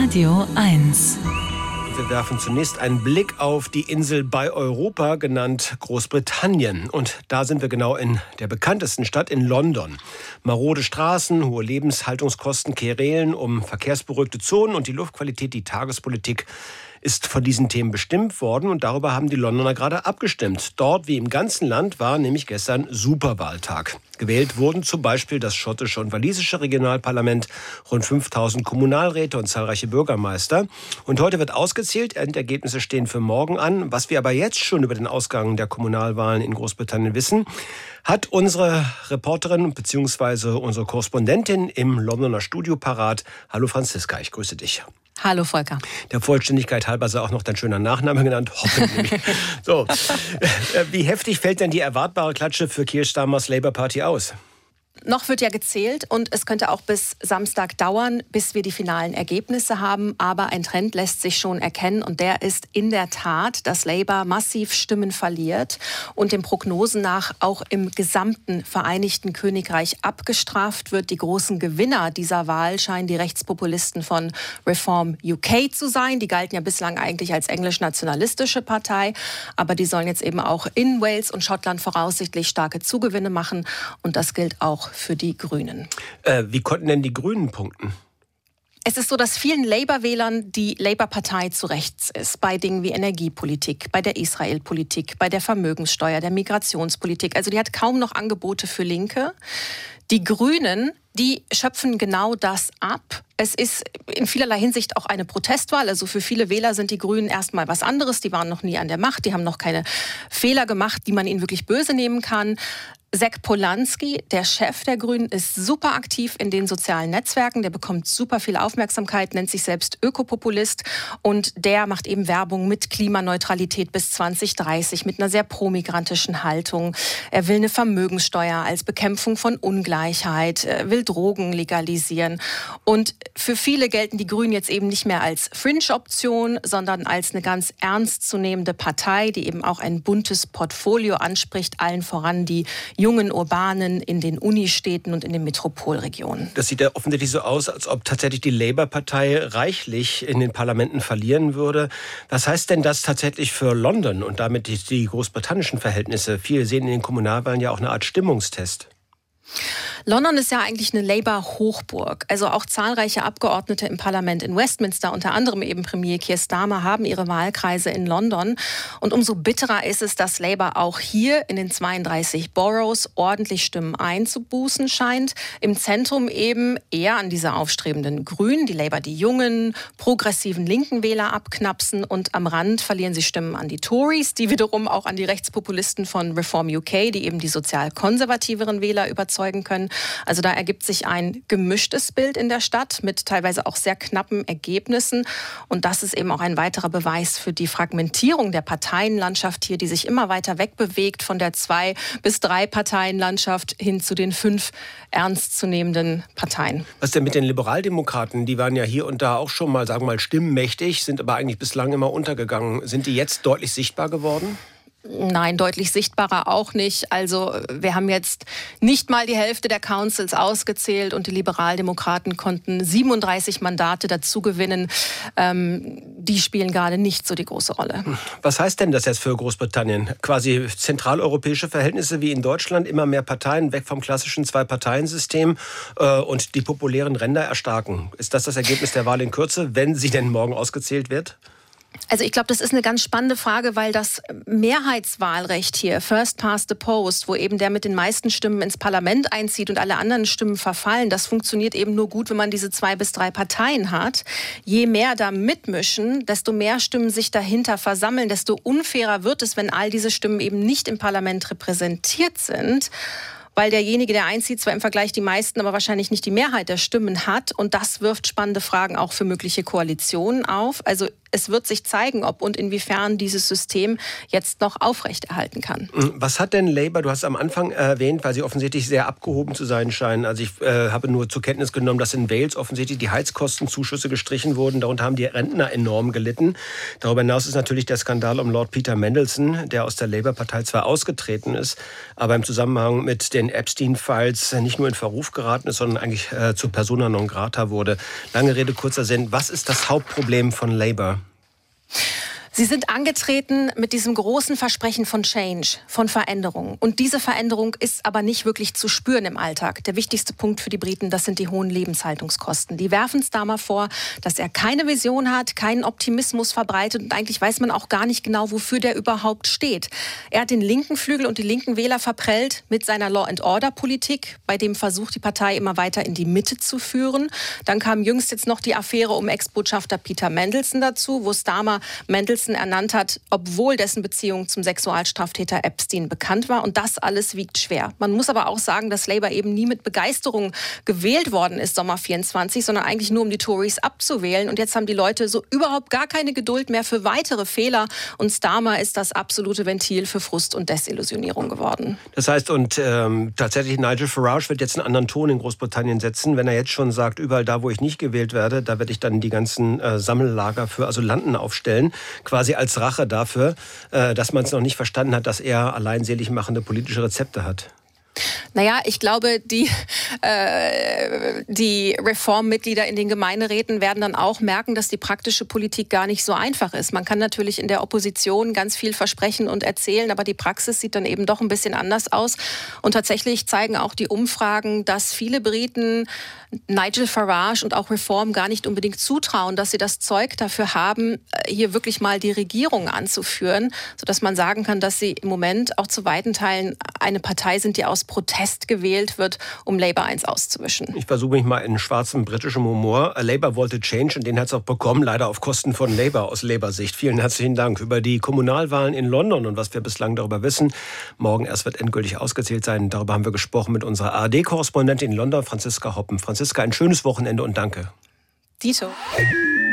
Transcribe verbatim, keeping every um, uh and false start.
Radio eins. Wir werfen zunächst einen Blick auf die Insel bei Europa, genannt Großbritannien. Und da sind wir genau in der bekanntesten Stadt, in London. Marode Straßen, hohe Lebenshaltungskosten, Querelen um verkehrsberuhigte Zonen und die Luftqualität, die Tagespolitik ist von diesen Themen bestimmt worden. Und darüber haben die Londoner gerade abgestimmt. Dort, wie im ganzen Land, war nämlich gestern Superwahltag. Gewählt wurden zum Beispiel das schottische und walisische Regionalparlament, rund fünftausend Kommunalräte und zahlreiche Bürgermeister. Und heute wird ausgezählt. Endergebnisse stehen für morgen an. Was wir aber jetzt schon über den Ausgang der Kommunalwahlen in Großbritannien wissen, hat unsere Reporterin bzw. unsere Korrespondentin im Londoner Studio parat. Hallo Franziska, ich grüße dich. Hallo Volker. Der Vollständigkeit halber sei auch noch dein schöner Nachname genannt, hoffentlich. So, wie heftig fällt denn die erwartbare Klatsche für Keir Starmers Labour Party aus? Noch wird ja gezählt und es könnte auch bis Samstag dauern, bis wir die finalen Ergebnisse haben. Aber ein Trend lässt sich schon erkennen und der ist in der Tat, dass Labour massiv Stimmen verliert und den Prognosen nach auch im gesamten Vereinigten Königreich abgestraft wird. Die großen Gewinner dieser Wahl scheinen die Rechtspopulisten von Reform U K zu sein. Die galten ja bislang eigentlich als englisch-nationalistische Partei, aber die sollen jetzt eben auch in Wales und Schottland voraussichtlich starke Zugewinne machen und das gilt auch für die Grünen. Äh, wie konnten denn die Grünen punkten? Es ist so, dass vielen Labour-Wählern die Labour-Partei zu rechts ist. Bei Dingen wie Energiepolitik, bei der Israel-Politik, bei der Vermögenssteuer, der Migrationspolitik. Also die hat kaum noch Angebote für Linke. Die Grünen, die schöpfen genau das ab. Es ist in vielerlei Hinsicht auch eine Protestwahl. Also für viele Wähler sind die Grünen erstmal was anderes. Die waren noch nie an der Macht. Die haben noch keine Fehler gemacht, die man ihnen wirklich böse nehmen kann. Zac Polanski, der Chef der Grünen, ist super aktiv in den sozialen Netzwerken. Der bekommt super viel Aufmerksamkeit, nennt sich selbst Ökopopulist. Und der macht eben Werbung mit Klimaneutralität bis zwanzig dreißig, mit einer sehr promigrantischen Haltung. Er will eine Vermögenssteuer als Bekämpfung von Ungleichheit, er will Drogen legalisieren. Und für viele gelten die Grünen jetzt eben nicht mehr als Fringe-Option, sondern als eine ganz ernstzunehmende Partei, die eben auch ein buntes Portfolio anspricht, allen voran die jungen Urbanen in den Unistädten und in den Metropolregionen. Das sieht ja offensichtlich so aus, als ob tatsächlich die Labour-Partei reichlich in den Parlamenten verlieren würde. Was heißt denn das tatsächlich für London und damit die, die großbritannischen Verhältnisse? Viele sehen in den Kommunalwahlen ja auch eine Art Stimmungstest. London ist ja eigentlich eine Labour-Hochburg. Also auch zahlreiche Abgeordnete im Parlament in Westminster, unter anderem eben Premier Keir Starmer, haben ihre Wahlkreise in London. Und umso bitterer ist es, dass Labour auch hier in den zweiunddreißig Boroughs ordentlich Stimmen einzubußen scheint. Im Zentrum eben eher an diese aufstrebenden Grünen, die Labour die jungen, progressiven linken Wähler abknapsen. Und am Rand verlieren sie Stimmen an die Tories, die wiederum auch an die Rechtspopulisten von Reform U K, die eben die sozial-konservativeren Wähler überzeugen können. Also da ergibt sich ein gemischtes Bild in der Stadt mit teilweise auch sehr knappen Ergebnissen. Und das ist eben auch ein weiterer Beweis für die Fragmentierung der Parteienlandschaft hier, die sich immer weiter wegbewegt von der Zwei- bis Drei-Parteienlandschaft hin zu den fünf ernstzunehmenden Parteien. Was denn mit den Liberaldemokraten? Die waren ja hier und da auch schon mal, sagen wir mal, stimmmächtig, sind aber eigentlich bislang immer untergegangen. Sind die jetzt deutlich sichtbar geworden? Nein, deutlich sichtbarer auch nicht. Also wir haben jetzt nicht mal die Hälfte der Councils ausgezählt und die Liberaldemokraten konnten siebenunddreißig Mandate dazu gewinnen. Ähm, die spielen gerade nicht so die große Rolle. Was heißt denn das jetzt für Großbritannien? Quasi zentraleuropäische Verhältnisse wie in Deutschland, immer mehr Parteien, weg vom klassischen Zwei-Parteien-System äh, und die populären Ränder erstarken. Ist das das Ergebnis der Wahl in Kürze, wenn sie denn morgen ausgezählt wird? Also ich glaube, das ist eine ganz spannende Frage, weil das Mehrheitswahlrecht hier, First Past the Post, wo eben der mit den meisten Stimmen ins Parlament einzieht und alle anderen Stimmen verfallen, das funktioniert eben nur gut, wenn man diese zwei bis drei Parteien hat. Je mehr da mitmischen, desto mehr Stimmen sich dahinter versammeln, desto unfairer wird es, wenn all diese Stimmen eben nicht im Parlament repräsentiert sind. Weil derjenige, der einzieht, zwar im Vergleich die meisten, aber wahrscheinlich nicht die Mehrheit der Stimmen hat. Und das wirft spannende Fragen auch für mögliche Koalitionen auf. Also es wird sich zeigen, ob und inwiefern dieses System jetzt noch aufrechterhalten kann. Was hat denn Labour, du hast am Anfang erwähnt, weil sie offensichtlich sehr abgehoben zu sein scheinen. Also ich äh, habe nur zur Kenntnis genommen, dass in Wales offensichtlich die Heizkostenzuschüsse gestrichen wurden. Darunter haben die Rentner enorm gelitten. Darüber hinaus ist natürlich der Skandal um Lord Peter Mandelson, der aus der Labour-Partei zwar ausgetreten ist, aber im Zusammenhang mit den Epstein-Files nicht nur in Verruf geraten ist, sondern eigentlich äh, zur Persona non grata wurde. Lange Rede, kurzer Sinn. Was ist das Hauptproblem von Labour? Sie sind angetreten mit diesem großen Versprechen von Change, von Veränderung. Und diese Veränderung ist aber nicht wirklich zu spüren im Alltag. Der wichtigste Punkt für die Briten, das sind die hohen Lebenshaltungskosten. Die werfen es da mal vor, dass er keine Vision hat, keinen Optimismus verbreitet und eigentlich weiß man auch gar nicht genau, wofür der überhaupt steht. Er hat den linken Flügel und die linken Wähler verprellt mit seiner Law-and-Order-Politik, bei dem Versuch, die Partei immer weiter in die Mitte zu führen. Dann kam jüngst jetzt noch die Affäre um Ex-Botschafter Peter Mandelson dazu, wo Starmer Mandelson ernannt hat, obwohl dessen Beziehung zum Sexualstraftäter Epstein bekannt war. Und das alles wiegt schwer. Man muss aber auch sagen, dass Labour eben nie mit Begeisterung gewählt worden ist, Sommer vierundzwanzig, sondern eigentlich nur, um die Tories abzuwählen. Und jetzt haben die Leute so überhaupt gar keine Geduld mehr für weitere Fehler. Und Starmer ist das absolute Ventil für Frust und Desillusionierung geworden. Das heißt, und ähm, tatsächlich Nigel Farage wird jetzt einen anderen Ton in Großbritannien setzen, wenn er jetzt schon sagt, überall da, wo ich nicht gewählt werde, da werde ich dann die ganzen äh, Sammellager für Asylanten aufstellen. Quasi als Rache dafür, dass man es noch nicht verstanden hat, dass er alleinselig machende politische Rezepte hat. Naja, ich glaube, die, äh, die Reform-Mitglieder in den Gemeinderäten werden dann auch merken, dass die praktische Politik gar nicht so einfach ist. Man kann natürlich in der Opposition ganz viel versprechen und erzählen, aber die Praxis sieht dann eben doch ein bisschen anders aus. Und tatsächlich zeigen auch die Umfragen, dass viele Briten Nigel Farage und auch Reform gar nicht unbedingt zutrauen, dass sie das Zeug dafür haben, hier wirklich mal die Regierung anzuführen, sodass man sagen kann, dass sie im Moment auch zu weiten Teilen eine Partei sind, die aus Protest gewählt wird, um Labour eins auszuwischen. Ich versuche mich mal in schwarzem britischem Humor. Labour wollte Change und den hat es auch bekommen, leider auf Kosten von Labour aus Labour-Sicht. Vielen herzlichen Dank über die Kommunalwahlen in London und was wir bislang darüber wissen. Morgen erst wird endgültig ausgezählt sein. Darüber haben wir gesprochen mit unserer A R D-Korrespondentin in London, Franziska Hoppen. Franziska, ein schönes Wochenende und danke. Dito.